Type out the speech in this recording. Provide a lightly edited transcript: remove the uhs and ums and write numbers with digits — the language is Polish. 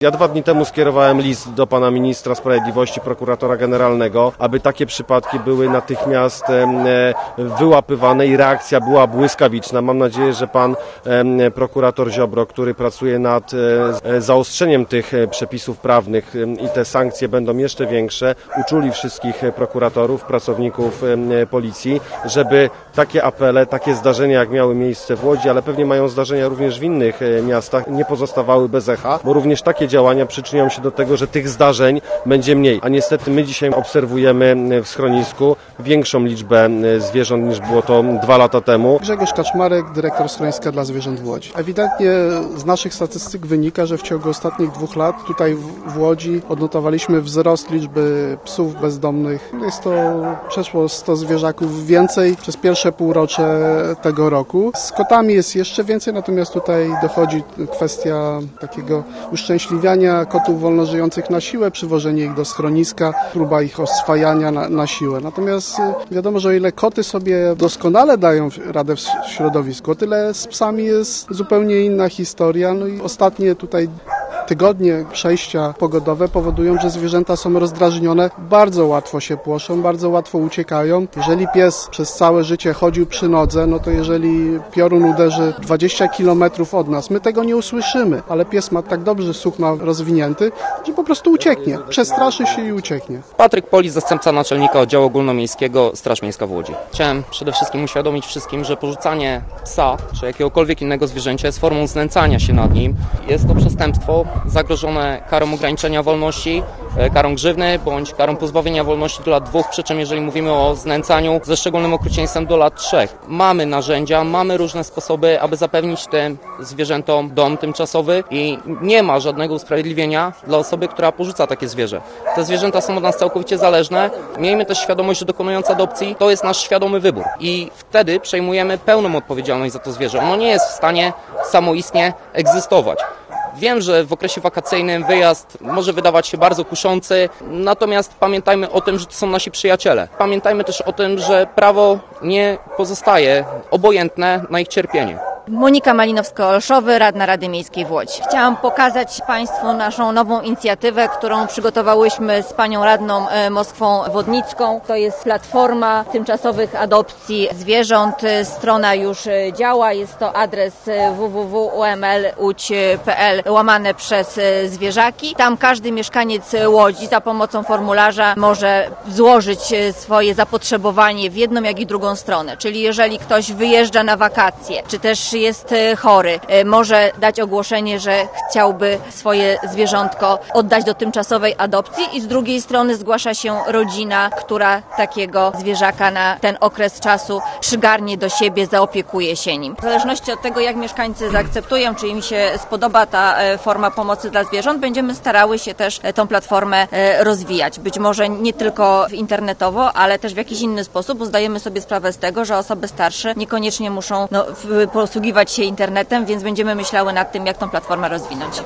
Ja 2 dni temu skierowałem list do pana ministra sprawiedliwości, prokuratora generalnego, aby takie przypadki były natychmiast wyłapywane i reakcja była błyskawiczna. Mam nadzieję, że pan prokurator Ziobro, który pracuje nad zaostrzeniem tych przepisów prawnych i te sankcje będą jeszcze większe, uczuli wszystkich prokuratorów, pracowników policji, żeby takie apele, takie zdarzenia, jak miały miejsce w Łodzi, ale pewnie mają zdarzenia również w innych miastach, nie pozostawały bez echa, bo również takie działania przyczynią się do tego, że tych zdarzeń będzie mniej. A niestety my dzisiaj obserwujemy w schronisku większą liczbę zwierząt niż było to 2 lata temu. Grzegorz Kaczmarek, dyrektor schroniska dla zwierząt w Łodzi. Ewidentnie z naszych statystyk wynika, że w ciągu ostatnich 2 lat tutaj w Łodzi odnotowaliśmy wzrost liczby psów bezdomnych. Jest to przeszło 100 zwierzaków więcej przez pierwsze półrocze tego roku. Z kotami jest jeszcze więcej, natomiast tutaj dochodzi kwestia takiego uszczęśliwiania kotów wolno żyjących na siłę, przywożenie ich do schroniska, próba ich oswajania na siłę. Natomiast wiadomo, że o ile koty sobie doskonale dają radę w środowisku, o tyle z psami jest zupełnie inna historia. No i ostatnie tutaj tygodnie przejścia pogodowe powodują, że zwierzęta są rozdrażnione, bardzo łatwo się płoszą, bardzo łatwo uciekają. Jeżeli pies przez całe życie chodził przy nodze, no to jeżeli piorun uderzy 20 km od nas, my tego nie usłyszymy, ale pies ma tak dobrze słuch ma rozwinięty, że po prostu ucieknie, przestraszy się i ucieknie. Patryk Polis, zastępca naczelnika oddziału ogólnomiejskiego Straż Miejska w Łodzi. Chciałem przede wszystkim uświadomić wszystkim, że porzucanie psa czy jakiegokolwiek innego zwierzęcia jest formą znęcania się nad nim. Jest to przestępstwo zagrożone karą ograniczenia wolności, karą grzywny bądź karą pozbawienia wolności do lat 2, przy czym jeżeli mówimy o znęcaniu ze szczególnym okrucieństwem do lat 3. Mamy narzędzia, mamy różne sposoby, aby zapewnić tym zwierzętom dom tymczasowy i nie ma żadnego usprawiedliwienia dla osoby, która porzuca takie zwierzę. Te zwierzęta są od nas całkowicie zależne. Miejmy też świadomość, że dokonując adopcji to jest nasz świadomy wybór i wtedy przejmujemy pełną odpowiedzialność za to zwierzę. Ono nie jest w stanie samoistnie egzystować. Wiem, że w okresie wakacyjnym wyjazd może wydawać się bardzo kuszący, natomiast pamiętajmy o tym, że to są nasi przyjaciele. Pamiętajmy też o tym, że prawo nie pozostaje obojętne na ich cierpienie. Monika Malinowska-Olszowy, radna Rady Miejskiej w Łodzi. Chciałam pokazać Państwu naszą nową inicjatywę, którą przygotowałyśmy z panią radną Moskwą Wodnicką. To jest platforma tymczasowych adopcji zwierząt. Strona już działa. Jest to adres www.uml.łamane/zwierzaki. Tam każdy mieszkaniec Łodzi za pomocą formularza może złożyć swoje zapotrzebowanie w jedną, jak i drugą stronę. Czyli jeżeli ktoś wyjeżdża na wakacje, czy też jest chory, może dać ogłoszenie, że chciałby swoje zwierzątko oddać do tymczasowej adopcji i z drugiej strony zgłasza się rodzina, która takiego zwierzaka na ten okres czasu przygarnie do siebie, zaopiekuje się nim. W zależności od tego, jak mieszkańcy zaakceptują, czy im się spodoba ta forma pomocy dla zwierząt, będziemy starały się też tą platformę rozwijać. Być może nie tylko internetowo, ale też w jakiś inny sposób, bo zdajemy sobie sprawę z tego, że osoby starsze niekoniecznie muszą posługiwać się internetem, więc będziemy myślały nad tym, jak tą platformę rozwinąć.